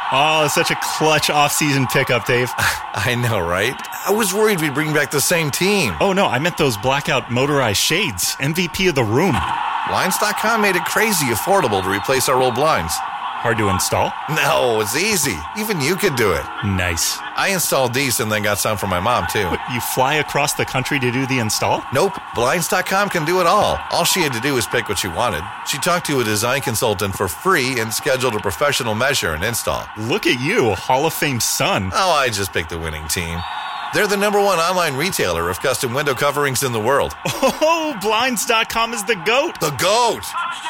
Oh, such a clutch off-season pickup, Dave. I know, right? I was worried we'd bring back the same team. Oh, no, I meant those blackout motorized shades. MVP of the room. Blinds.com made it crazy affordable to replace our old blinds. Hard to install? No, it's easy. Even you could do it. Nice. I installed these and then got some for my mom, too. What, you fly across the country to do the install? Nope. Blinds.com can do it all. All she had to do was pick what she wanted. She talked to a design consultant for free and scheduled a professional measure and install. Look at you, Hall of Fame son. Oh, I just picked the winning team. They're the #1 online retailer of custom window coverings in the world. Oh, Blinds.com is the GOAT. The GOAT!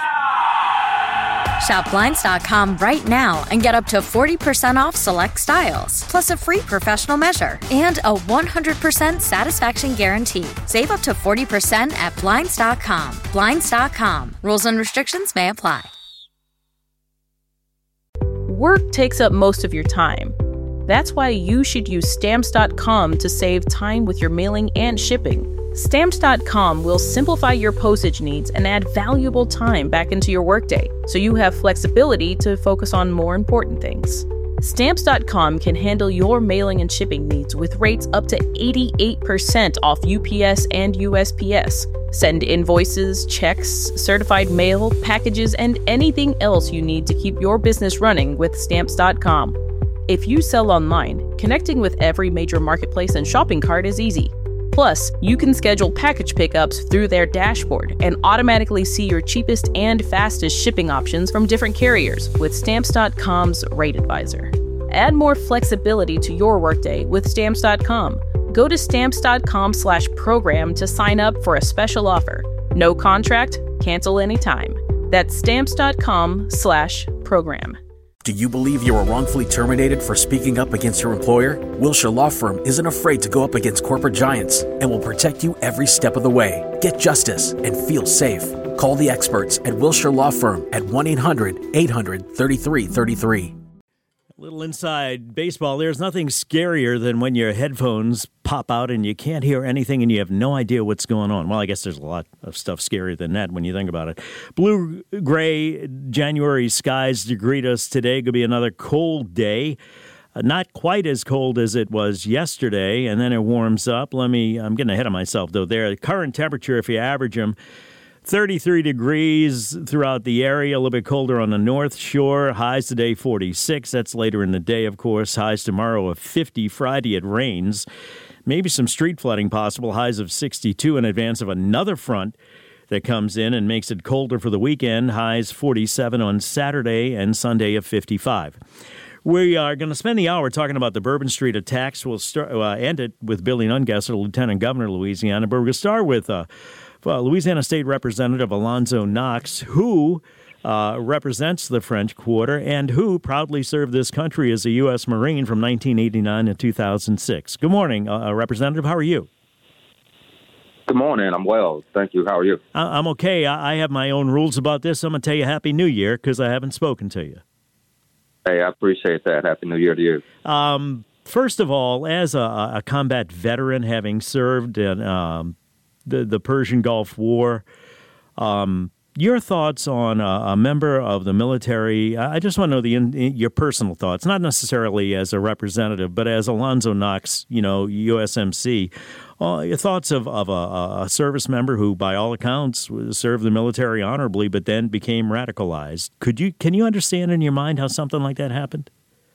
Shop Blinds.com right now and get up to 40% off select styles, plus a free professional measure and a 100% satisfaction guarantee. Save up to 40% at Blinds.com. Blinds.com. Rules and restrictions may apply. Work takes up most of your time. That's why you should use Stamps.com to save time with your mailing and shipping. Stamps.com will simplify your postage needs and add valuable time back into your workday, so you have flexibility to focus on more important things. Stamps.com can handle your mailing and shipping needs with rates up to 88% off UPS and USPS. Send invoices, checks, certified mail, packages, and anything else you need to keep your business running with Stamps.com. If you sell online, connecting with every major marketplace and shopping cart is easy. Plus, you can schedule package pickups through their dashboard and automatically see your cheapest and fastest shipping options from different carriers with Stamps.com's Rate Advisor. Add more flexibility to your workday with Stamps.com. Go to Stamps.com/program to sign up for a special offer. No contract, cancel anytime. That's Stamps.com/program. Do you believe you were wrongfully terminated for speaking up against your employer? Wilshire Law Firm isn't afraid to go up against corporate giants and will protect you every step of the way. Get justice and feel safe. Call the experts at Wilshire Law Firm at 1-800-800-3333. A little inside baseball. There's nothing scarier than when your headphones pop out and you can't hear anything and you have no idea what's going on. Well, I guess there's a lot of stuff scarier than that when you think about it. Blue-gray January skies to greet us today. Could be another cold day. Not quite as cold as it was yesterday, and then it warms up. I'm getting ahead of myself, though. There, the current temperature, if you average them, 33 degrees throughout the area, a little bit colder on the North Shore. Highs today, 46. That's later in the day, of course. Highs tomorrow of 50. Friday, it rains. Maybe some street flooding possible. Highs of 62 in advance of another front that comes in and makes it colder for the weekend. Highs 47 on Saturday and Sunday of 55. We are going to spend the hour talking about the Bourbon Street attacks. We'll end it with Billy Nungesser, Lieutenant Governor of Louisiana. But we're going to start with Louisiana State Representative Alonzo Knox, who represents the French Quarter and who proudly served this country as a U.S. Marine from 1989 to 2006. Good morning, Representative. How are you? Good morning. I'm well. Thank you. How are you? I'm okay. I have my own rules about this. I'm going to tell you Happy New Year because I haven't spoken to you. Hey, I appreciate that. Happy New Year to you. First of all, as a combat veteran, having served in the Persian Gulf War, your thoughts on a member of the military. I just want to know your personal thoughts, not necessarily as a representative, but as Alonzo Knox, USMC. Your thoughts of a service member who, by all accounts, served the military honorably, but then became radicalized. Can you understand in your mind how something like that happened?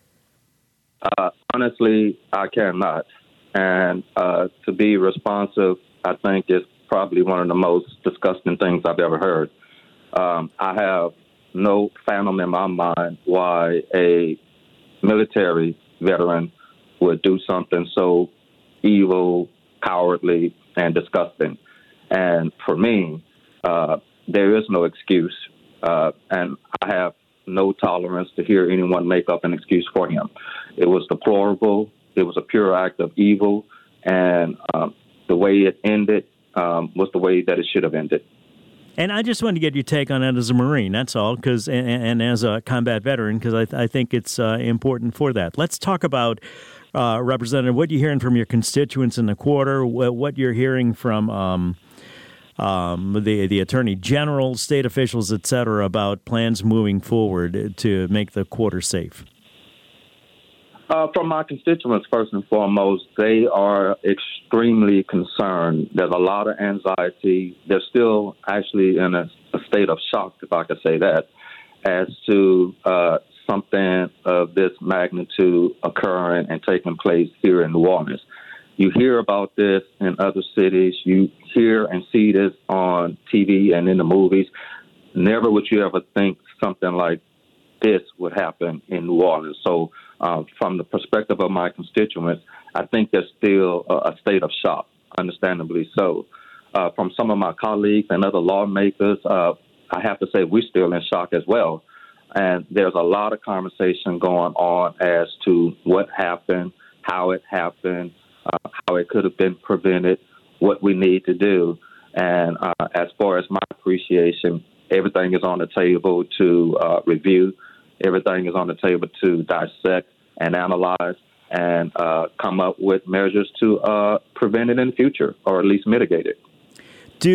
Honestly, I cannot. And to be responsive, I think is probably one of the most disgusting things I've ever heard. I have no phantom in my mind why a military veteran would do something so evil, cowardly, and disgusting. And for me, there is no excuse. And I have no tolerance to hear anyone make up an excuse for him. It was deplorable. It was a pure act of evil. And the way it ended was the way that it should have ended. And I just wanted to get your take on that as a Marine, that's all, and as a combat veteran, because I think it's important for that. Let's talk about, Representative, what you're hearing from your constituents in the quarter, what you're hearing from the Attorney General, state officials, et cetera, about plans moving forward to make the quarter safe. From my constituents, first and foremost, they are extremely concerned. There's a lot of anxiety. They're still actually in a state of shock, if I could say that, as to something of this magnitude occurring and taking place here in New Orleans. You hear about this in other cities. You hear and see this on TV and in the movies. Never would you ever think something like this would happen in New Orleans. So from the perspective of my constituents, I think there's still a state of shock, understandably so. From some of my colleagues and other lawmakers, I have to say we're still in shock as well. And there's a lot of conversation going on as to what happened, how it happened, how it could have been prevented, what we need to do. And as far as my appreciation, everything is on the table to review. Everything is on the table to dissect and analyze and come up with measures to prevent it in the future, or at least mitigate it. Do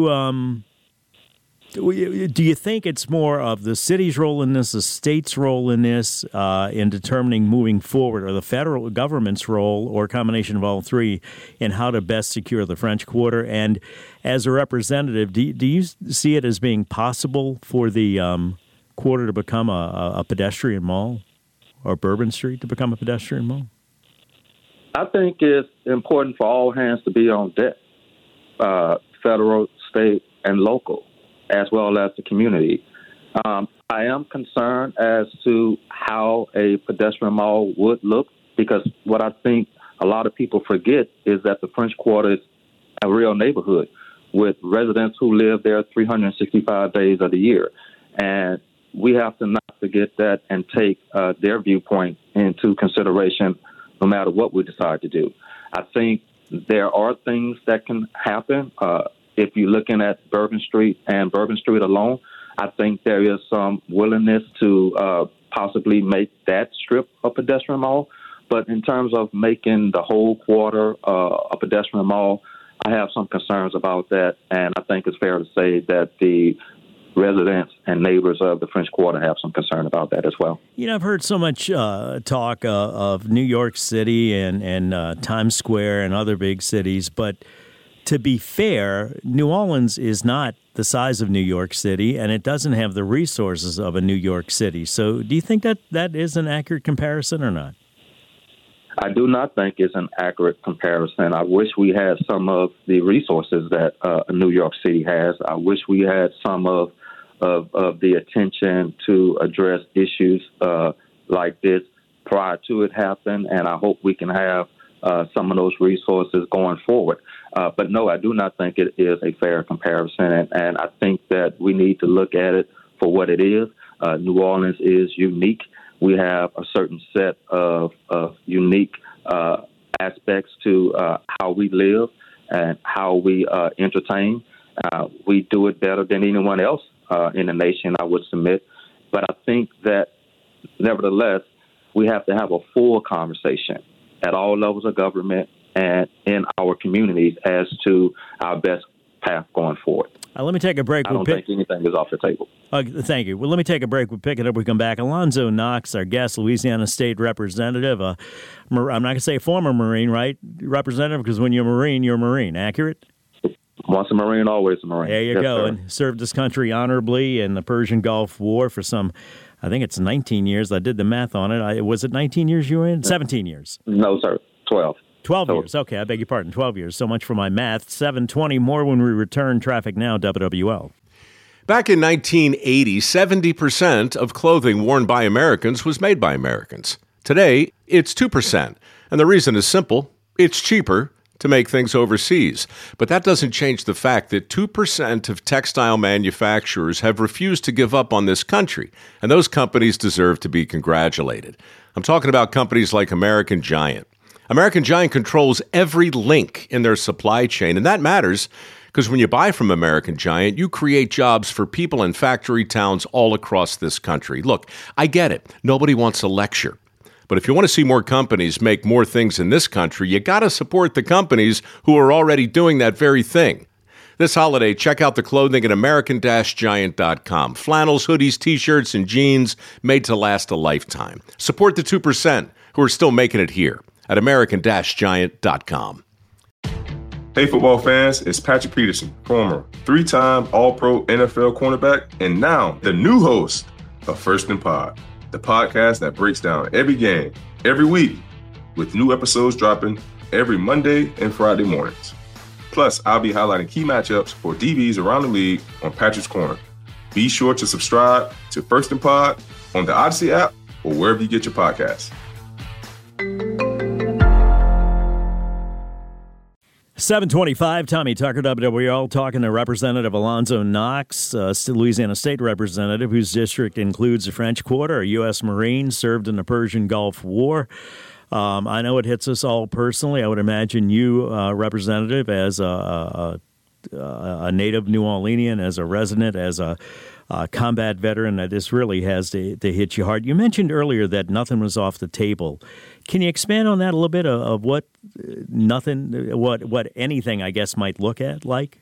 you think it's more of the city's role in this, the state's role in this, in determining moving forward, or the federal government's role, or a combination of all three, in how to best secure the French Quarter? And as a representative, do you see it as being possible for the Quarter to become a pedestrian mall, or Bourbon Street to become a pedestrian mall? I think it's important for all hands to be on deck, federal, state, and local, as well as the community. I am concerned as to how a pedestrian mall would look, because what I think a lot of people forget is that the French Quarter is a real neighborhood with residents who live there 365 days of the year. And we have to not forget that and take their viewpoint into consideration no matter what we decide to do. I think there are things that can happen. If you're looking at Bourbon Street and Bourbon Street alone, I think there is some willingness to possibly make that strip a pedestrian mall. But in terms of making the whole quarter a pedestrian mall, I have some concerns about that. And I think it's fair to say that the residents and neighbors of the French Quarter have some concern about that as well. You know, I've heard so much talk of New York City and Times Square and other big cities, but to be fair, New Orleans is not the size of New York City, and it doesn't have the resources of a New York City. So do you think that that is an accurate comparison or not? I do not think it's an accurate comparison. I wish we had some of the resources that New York City has. I wish we had some of the attention to address issues like this prior to it happening, and I hope we can have some of those resources going forward. But no, I do not think it is a fair comparison, and I think that we need to look at it for what it is. New Orleans is unique. We have a certain set of unique aspects to how we live and how we entertain. We do it better than anyone else in the nation, I would submit. But I think that, nevertheless, we have to have a full conversation at all levels of government and in our communities as to our best path going forward. Let me take a break. I don't think anything is off the table. Thank you. Well, let me take a break. We'll pick it up. We come back. Alonzo Knox, our guest, Louisiana State Representative. I'm not going to say former Marine, right? Representative, because when you're a Marine, you're a Marine. Accurate? Once a Marine, always a Marine. There you go. Sir. And served this country honorably in the Persian Gulf War for I think it's 19 years. I did the math on it. Was it 19 years you were in? 17 years. No, sir. 12. 12 years. Okay, I beg your pardon. 12 years. So much for my math. 7:20 more when we return. Traffic Now, WWL. Back in 1980, 70% of clothing worn by Americans was made by Americans. Today, it's 2%. And the reason is simple. It's cheaper to make things overseas. But that doesn't change the fact that 2% of textile manufacturers have refused to give up on this country. And those companies deserve to be congratulated. I'm talking about companies like American Giant. American Giant controls every link in their supply chain, and that matters because when you buy from American Giant, you create jobs for people in factory towns all across this country. Look, I get it. Nobody wants a lecture. But if you want to see more companies make more things in this country, you got to support the companies who are already doing that very thing. This holiday, check out the clothing at American-Giant.com. Flannels, hoodies, t-shirts, and jeans made to last a lifetime. Support the 2% who are still making it here at American-Giant.com. Hey, football fans, it's Patrick Peterson, former three-time All-Pro NFL cornerback, and now the new host of First and Pod, the podcast that breaks down every game, every week, with new episodes dropping every Monday and Friday mornings. Plus, I'll be highlighting key matchups for DBs around the league on Patrick's Corner. Be sure to subscribe to First and Pod on the Odyssey app or wherever you get your podcasts. 725, Tommy Tucker, WWL, talking to Representative Alonzo Knox, Louisiana State Representative, whose district includes the French Quarter, a U.S. Marine, served in the Persian Gulf War. I know it hits us all personally. I would imagine you, Representative, as a native New Orleanian, as a resident, as a combat veteran, that this really has to hit you hard. You mentioned earlier that nothing was off the table. Can you expand on that a little bit of what anything, I guess, might look at like?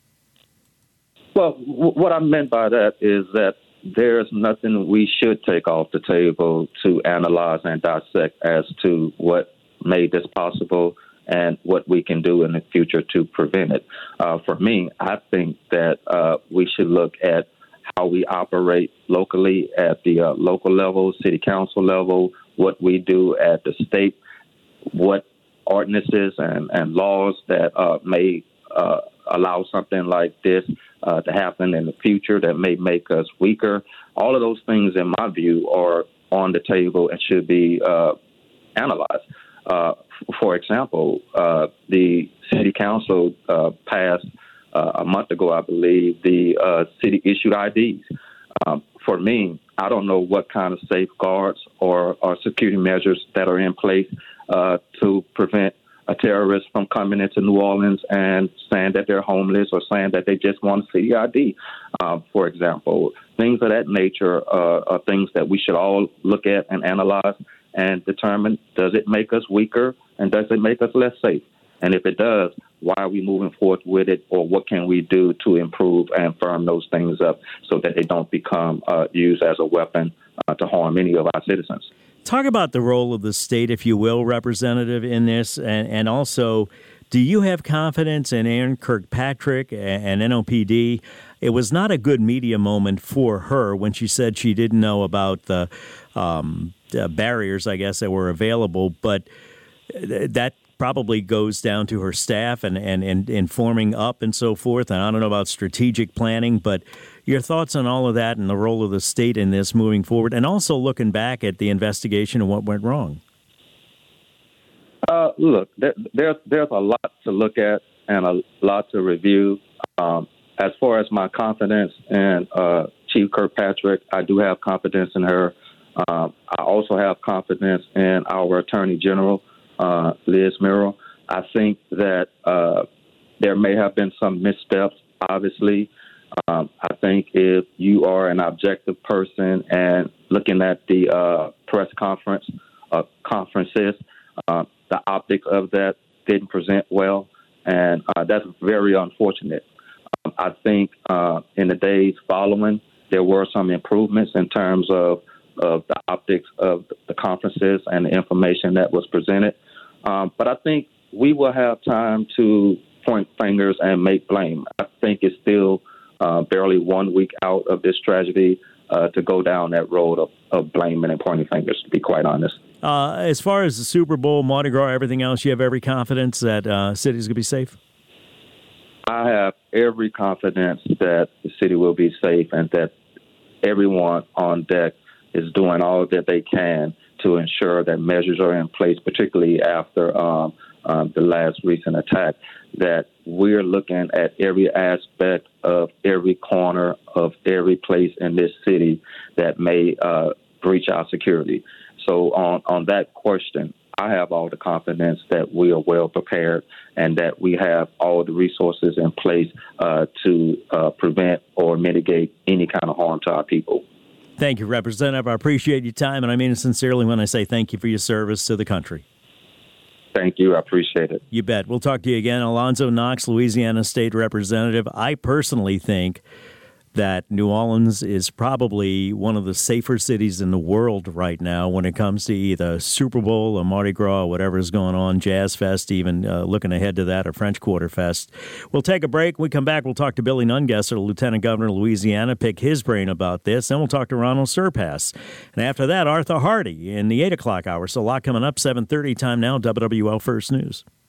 Well, what I meant by that is that there's nothing we should take off the table to analyze and dissect as to what made this possible and what we can do in the future to prevent it. For me, I think that we should look at how we operate locally at the local level, city council level, what we do at the state, what ordinances and laws that may allow something like this to happen in the future that may make us weaker. All of those things, in my view, are on the table and should be analyzed. For example, the city council passed a month ago, I believe, the city-issued IDs. For me, I don't know what kind of safeguards or security measures that are in place to prevent a terrorist from coming into New Orleans and saying that they're homeless or saying that they just want a city ID, for example. Things of that nature are things that we should all look at and analyze and determine, does it make us weaker and does it make us less safe? And if it does, why are we moving forward with it, or what can we do to improve and firm those things up so that they don't become used as a weapon to harm any of our citizens? Talk about the role of the state, if you will, Representative, in this, and also, do you have confidence in Aaron Kirkpatrick and NOPD? It was not a good media moment for her when she said she didn't know about the barriers, I guess, that were available, but that probably goes down to her staff and informing up and so forth. And I don't know about strategic planning, but your thoughts on all of that and the role of the state in this moving forward, and also looking back at the investigation and what went wrong. Look, there's a lot to look at and a lot to review. As far as my confidence in Chief Kirkpatrick, I do have confidence in her. I also have confidence in our Attorney General, Liz Murrill. I think that there may have been some missteps, obviously. I think if you are an objective person and looking at the press conferences, the optics of that didn't present well, and that's very unfortunate. I think in the days following, there were some improvements in terms of the optics of the conferences and the information that was presented. But I think we will have time to point fingers and make blame. I think it's still barely 1 week out of this tragedy to go down that road of blaming and pointing fingers, to be quite honest. As far as the Super Bowl, Mardi Gras, everything else, you have every confidence that city's going to be safe? I have every confidence that the city will be safe and that everyone on deck is doing all that they can to ensure that measures are in place, particularly after the last recent attack, that we're looking at every aspect of every corner of every place in this city that may breach our security. So on that question, I have all the confidence that we are well prepared and that we have all the resources in place to prevent or mitigate any kind of harm to our people. Thank you, Representative. I appreciate your time, and I mean it sincerely when I say thank you for your service to the country. Thank you. I appreciate it. You bet. We'll talk to you again. Alonzo Knox, Louisiana State Representative. I personally think that New Orleans is probably one of the safer cities in the world right now when it comes to either Super Bowl or Mardi Gras or whatever is going on, Jazz Fest, even looking ahead to that, or French Quarter Fest. We'll take a break. When we come back, we'll talk to Billy Nungesser, Lieutenant Governor of Louisiana, pick his brain about this. Then we'll talk to Ronald Surpass. And after that, Arthur Hardy in the 8 o'clock hour. So a lot coming up, 7:30 time now, WWL First News.